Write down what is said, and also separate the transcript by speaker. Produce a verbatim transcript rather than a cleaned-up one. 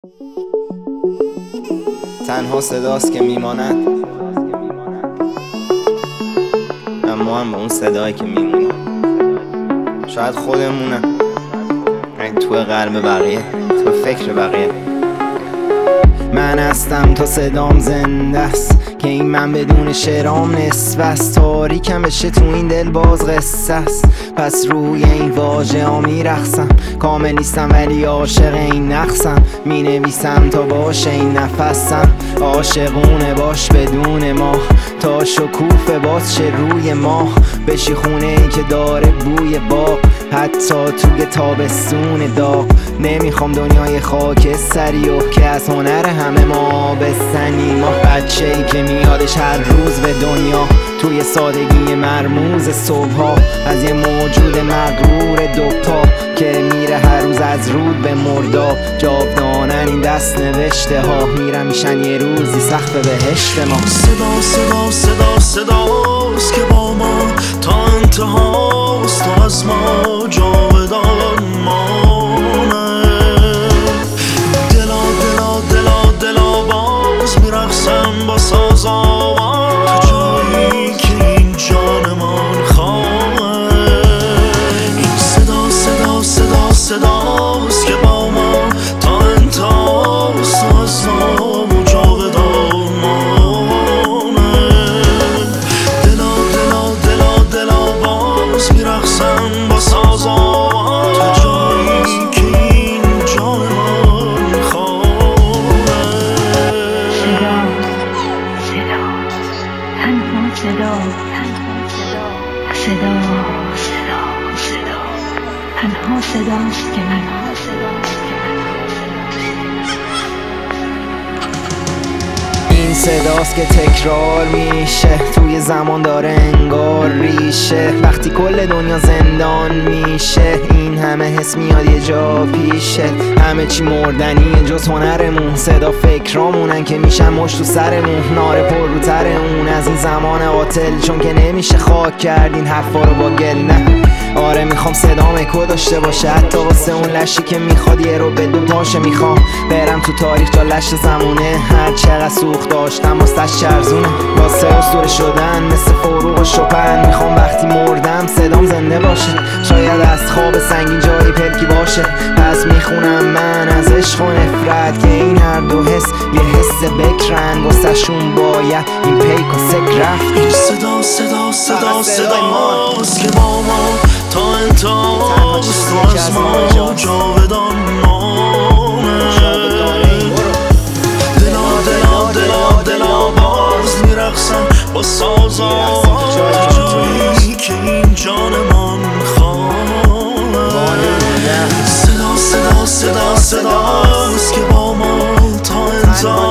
Speaker 1: تنها صداست که میماند، اما هم به اون صدایی که میمونه شاید خودمونم، این تو قلب بقیه، تو فکر بقیه. من هستم تا صدام زنده است، که این من بدون شعرام نصف است. تاریکم بشه تو این دل باز قصه است، پس روی این واژه ها میرقصم. کامل نیستم ولی عاشق این نقصم، می نویسم تا باشه این نفسم. عاشقونه باش بدون ما، تا شکوفه باز شه روی ما. بشی خونه ای که داره بوی باغ، حتی توی تابستون داغ. نمیخوام دنیای خاکستری و که از هنر همه ما بستنی. ما بچه ای که میادش هر روز به دنیا، توی سادگی مرموز صبحها. از یه موجود مغرور دوپا که میره هر روز از رود به مرداب. جاودانن این دست نوشته ها، میرم میشن یه روزی سقف بهشت ما.
Speaker 2: صدا صدا صدا صداست که با ما تا انتهاست، تا از ما جاودان مانه. دلا دلا دلا دلا باز میرقصم با ساز آواز، تو جایی که این جانمان خواه. این صدا صدا صدا صداست که با ما تا انتهاست، تا از ما جاودان مانه. دلا دلا دلا دلا باز میرقصم با ساز آواز، تو جایی که این جانمان خواه.
Speaker 3: صدا صدا صدا صدا صدا تنها صداست که من
Speaker 1: این صداست که تکرار میشه، توی زمان داره انگار ریشه. وقتی کل دنیا زندان میشه، این همه حس میاد یه جا پیشه. همه چی مردنیه جز هنرمون، صدا فکرامونن که میشن مشت تو سرمون. ناره پر رو تر اون از این زمان قاتل، چون که نمیشه خاک کردین حرفا رو با گل. نه آره میخوام صدام اکو داشته باشه، حتی واسه اون لشی که میخواد یه رو به دو پاشه. میخوام برم تو تاریخ تا لش زمونه، هر چقدر سوخت داشتم واسه چرزونه. واسه اسطوره شدن مثل فروغ و شپن، میخوام وقتی مردم صدام زنده باشه. شاید از خواب سنگین جایی پلکی باشه، پس میخونم من از عشق و نفرت، که این هر دو حس یه حس بکرن. واسه شون باید این پیک و سک رفت.
Speaker 2: این صدا صدا صدا صداست که با ما تا انتهاست، تو از ما جاودان مانه. دلا دلا دلا دلا باز میرقصم با ساز آواز، جایی که این جانمان خواه. صدا صدا صدا صداست که با ما تا انتهاست،